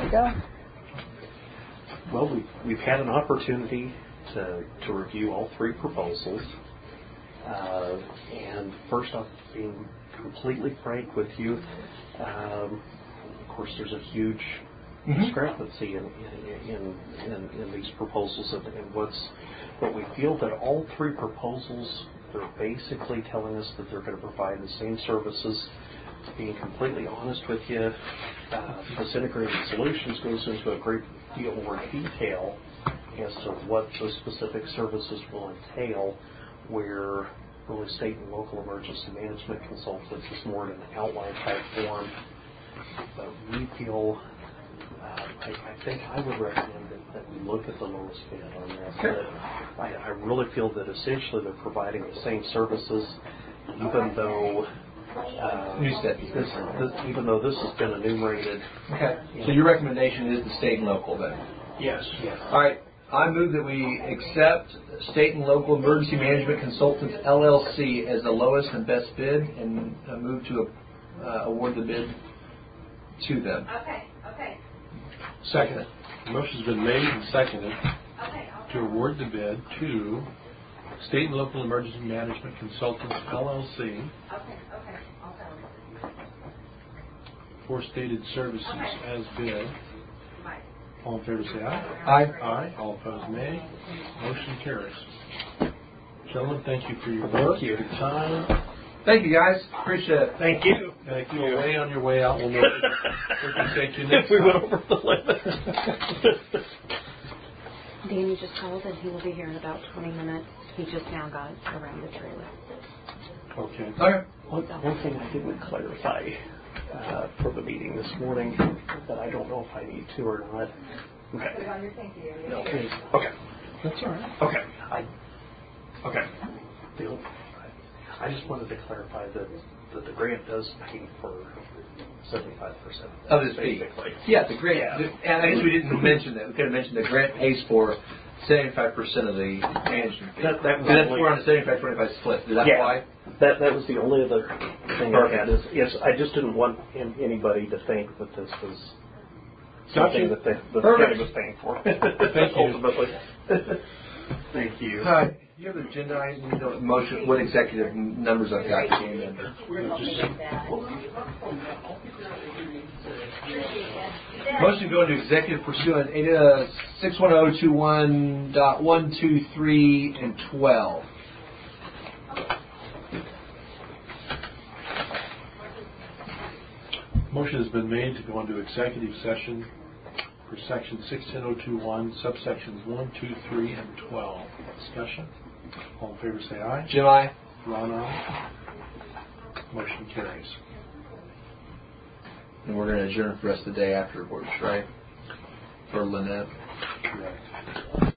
to go? Well, we've had an opportunity to review all three proposals. And first off, being completely frank with you, of course, there's a huge discrepancy in these proposals, and what we feel that all three proposals, they're basically telling us that they're going to provide the same services. Being completely honest with you, this integrated solutions goes into a great deal more detail as to what those specific services will entail, where really state and local emergency management consultants is more in an outline type form. But we feel, I think I would recommend that we look at the lowest bid on this. I really feel that essentially they're providing the same services, even though even though this has been enumerated. Okay. So your recommendation is the state and local then? Yes. All right. I move that we accept State and Local Emergency Management Consultants, LLC as the lowest and best bid, and move to award the bid to them. Okay. Second. The motion's been made and seconded to award the bid to State and Local Emergency Management Consultants, LLC. For stated services as bid. All in favor say aye. Aye. All opposed nay. Motion carries. Gentlemen, thank you for your work, your time. Thank you, guys. Appreciate it. Thank you. Thank you. Away on your way out. We'll know we can take you next if we time. went over the limit. Danny just called and he will be here in about 20 minutes. He just now got around the trailer. Okay. One thing I didn't clarify for the meeting this morning that I don't know if I need to or not. Okay. That's all right. Okay. I just wanted to clarify that the grant does pay for 75% of this fee. Basically. Yeah, the grant. Yeah. And I guess we didn't mention that. We could have mentioned the grant pays for 75% of the management fee. That's we're on a 75-25 split. Is that why? That was the only other thing I had. Is I just didn't want anybody to think that this was something that the county was paying for. Thank you. Ultimately. Thank you. Hi. You have an agenda item? You know, motion. What executive numbers I've got came in? Motion to go into executive pursuant 61021.1, 2, 3, and 12. Motion has been made to go into executive session for section 610021, subsections 1, 2, 3, and 12. Discussion? All in favor say aye. Jim, aye. Ron, aye. Motion carries. And we're going to adjourn for the rest of the day afterwards, right? For Lynette. Correct.